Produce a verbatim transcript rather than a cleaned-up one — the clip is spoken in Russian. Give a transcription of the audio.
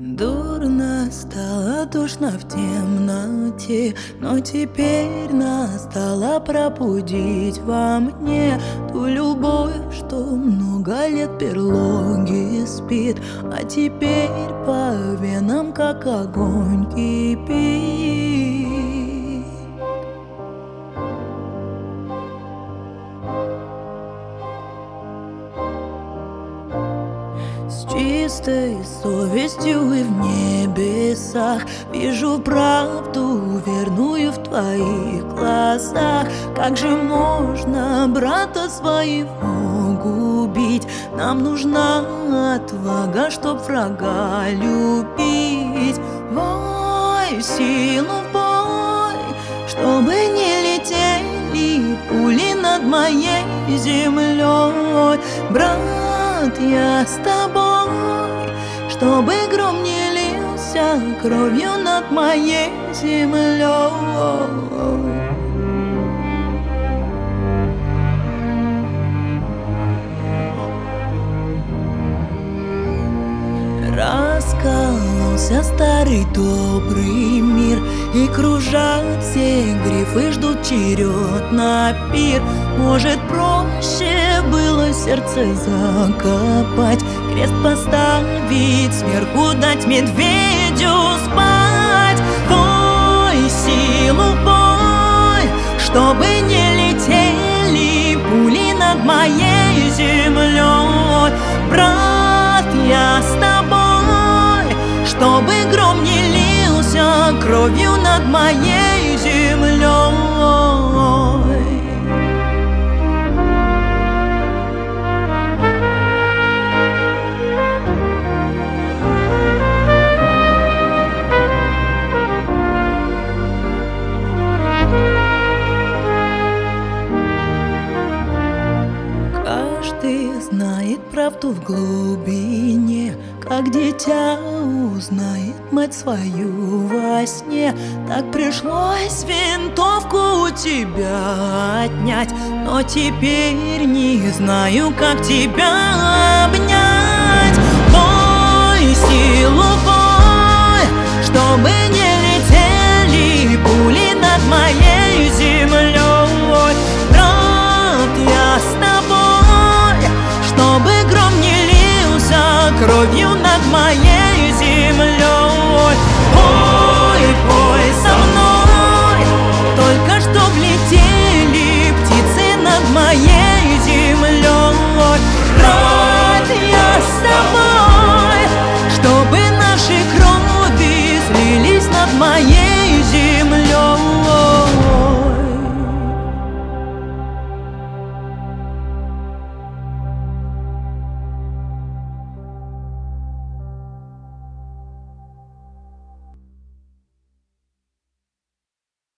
Дурно стало, душно в темноте, но теперь настало пробудить во мне ту любовь, что много лет в берлоге спит, а теперь по венам, как огонь, кипит. С чистой совестью и в небесах вижу правду верную в твоих глазах. Как же можно брата своего губить? Нам нужна отвага, чтоб врага любить. Вой, силу в бой, чтобы не летели пули над моей землей. Брат, я с тобой, чтобы гром не лился кровью над моей землей. Раскололся старый добрый мир, и кружат все грифы, ждут черед на пир. Может, проще было сердце закопать, крест поставить, сверху дать медведю спать. Бой, силу бой, чтобы не летели пули над моей землей. Брат, я с тобой, чтобы гром не лился кровью над моей землей. Каждый знает правду в глубине, как дитя узнает мать свою во сне. Так пришлось винтовку у тебя отнять, но теперь не знаю, как тебя обнять. Бой, силу бой, чтобы не летели пули над моей землей. Брат, я с тобой, чтобы гром не лился кровью над моей